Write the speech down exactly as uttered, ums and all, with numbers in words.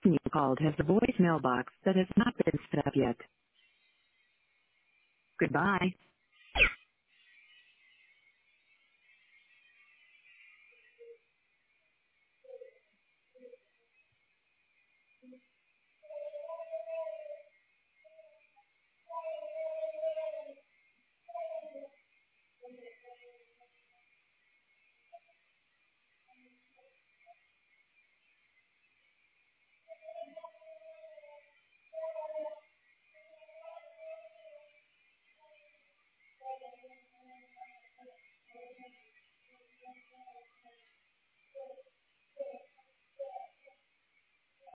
person you called has a voicemail box that has not been set up yet. Goodbye.